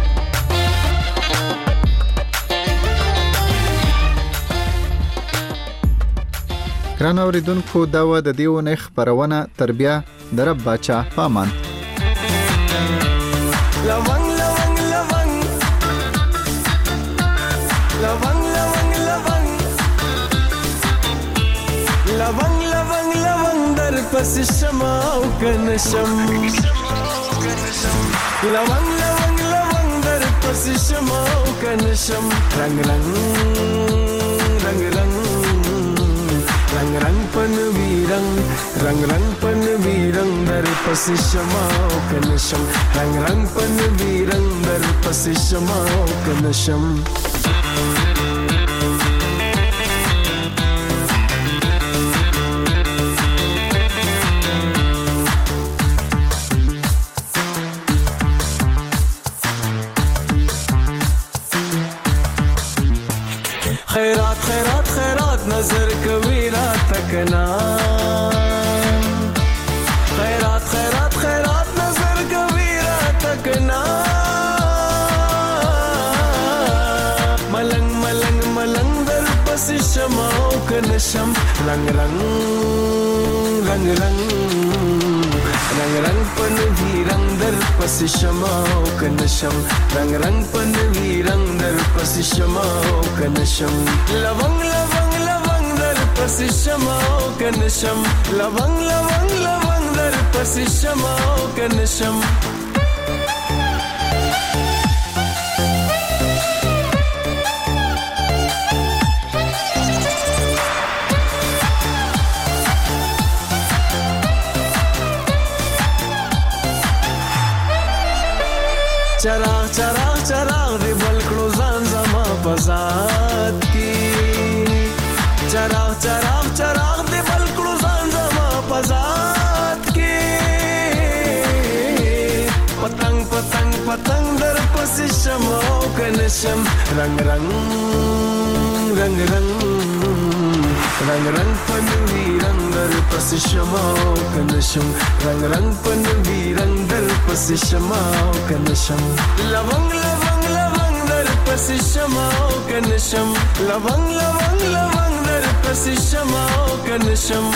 ګران اوریدونکو دا وه د دې اونۍ خپرونه تر بیا د رب باچا په امان لونګ لونګ لونګ لونګ لونګ لونګ لونګ لونګ لونګ در پس شمع او کنه شم لونګ لونګ لونګ در پس شمع او کنه شم رنگ رنگ رنگ رنگ رنگ رنگ پن ویرنگ رنگ رنگ پن ویرنگ در پس شمع او کنه شم رنگ رنگ پن ویرنگ در پس شمع او کنه شم کنا خیرات خیرات خیرات نظر کوي را تکنا ملنګ ملنګ ملنګ در پس شماو کنشم رنگ رنگ رنگ رنگ رنگ رنگ پن وی رنگ در پس شماو کنشم رنگ رنگ پن وی رنگ در پس شماو کنشم لونگ لونگ لونگ در پس شماو کنشم لونگ لونگ لونگ در پس شماو کنشم چراغ چراغ چراغ دی بلکړو ځان زما پزاد کی چراغ چراغ چراغ دی بلکړو ځان زما پزاد کی پتنګ پتنګ پتنګ در پس شمو کنشم رنگ رنگ رنگ رنگ رنگ رنگ پنوی رنگ در پس شمو کنشم رنگ رنگ پنوی رنگ در پس شمو کنشم لونگ لونگ لونگ در پس شمو کنشم لونگ لونگ لونگ در پس شمو کنشم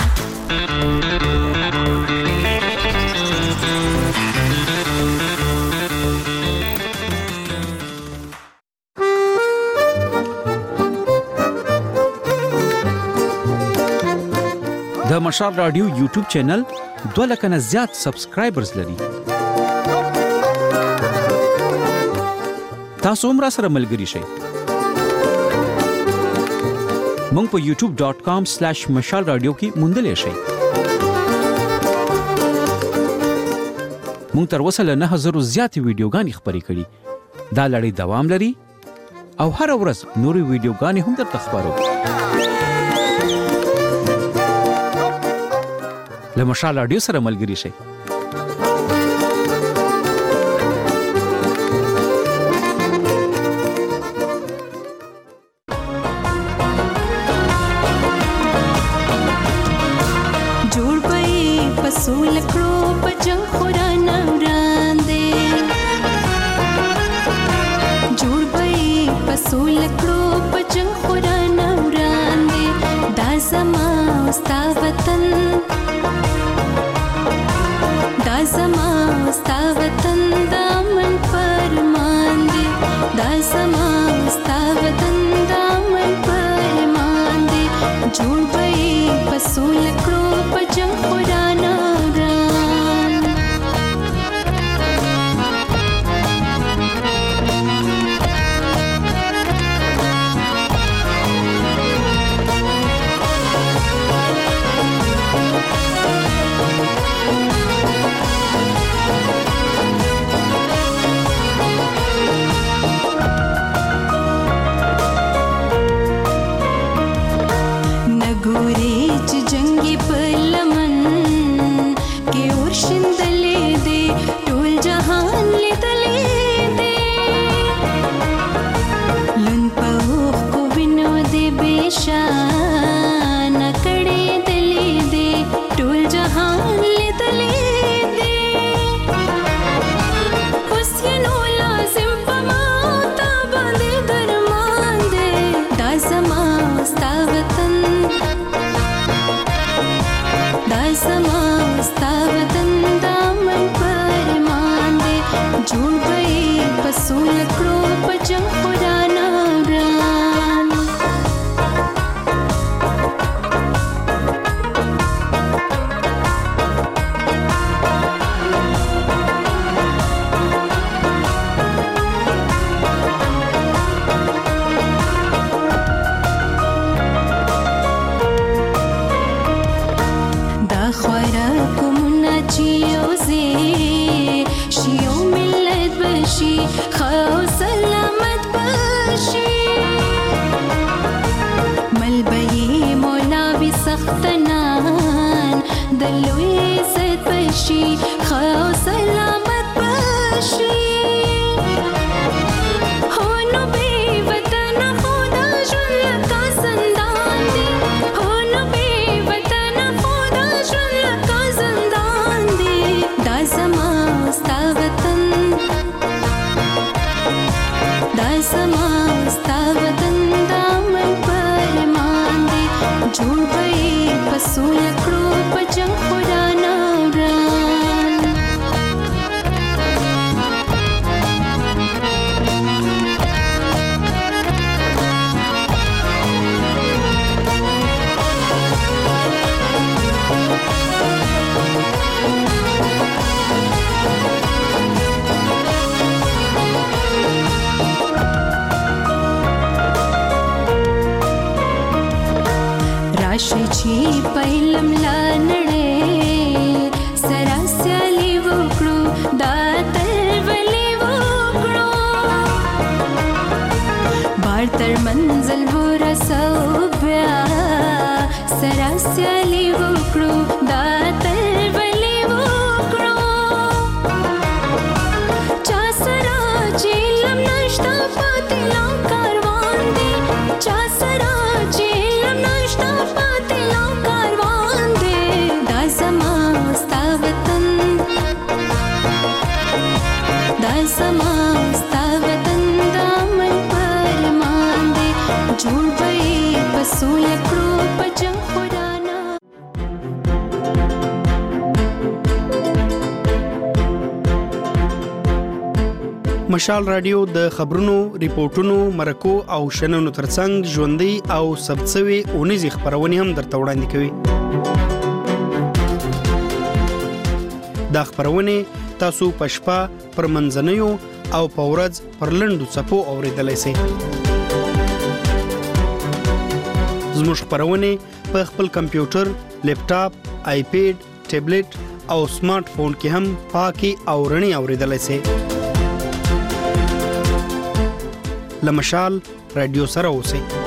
د مشال رادیو یوټیوب چینل دوه لک نه زیات سبسکرایبرز لري. تاسو هم را سره ملګري شئ. مونږ په یوټیوب ډاٹ کام سلیش مشال رادیو کې موندلی شئ. مونږ تر اوسه له نه هزارو زیاتې ویډیوګانې خپرې کړي. دا لړۍ دوام لري او هر ورځ نورې ویډیوګانې هم درته خپرو. له مشال رادیو سره ملګري شئ. جوړ پي پسول کړو په جنگ خورانه وړاندې جوړ پي پسول کړو په جنگ خورانه وړاندې دا زما ستا وطن دا زما ستا وطن دا من فرمان دی دا زما ستا وطن دا من فرمان دی جوړ پي پسول کړو په جنگ خورانه وران नगोरे च जंगी पलमन के और शिंदले दे टोल जहान ले तले दे लुन पवोख को बिनो दे बेशान कड़े दले दे टोल जहान ले तले दे हुस्न लाजिम पमाता बंदे दरमान दे दा ज़मा स्ता वतन دا زما ستا وطن دا من فرمان دی جوړ پي پسول کړو په جنگ خورانه وران خو سلامت بشي ملبي مولا بي سختنان دلوي زد بشي خو سلامت بشي هونو بي وطن خدا جل کا زندان دي هونو بي وطن سوله کړو په جنگ خورانه وران راشي چې پهلم لا نړۍ سره سیالي وکړو دا تلولي وکړو بار تر منزل ورسو بیا سره سیالي وکړو دا تلولي وکړو چا سره چې لم نشتا پاتې لا کاروان دی چا سره چې لم نشتا مشال رادیو د خبرونو، ریپورتونو، مرکو او شننو ترڅنګ ژوندۍ او ثبتسوي اونیزې خبرونه هم درته وړاندې کوي. دا خبرونه تاسو په شپه پر منځنیو او په ورځ پر لنډو څپو اوریدلای شئ. زموږ خبرونه په خپل کمپیوټر، لیپټاپ، آیپیډ، ټابلیټ او سمارټ فون کې هم پاکي او رڼي اوریدلای شئ. لمشال رادیو سره اوسئ.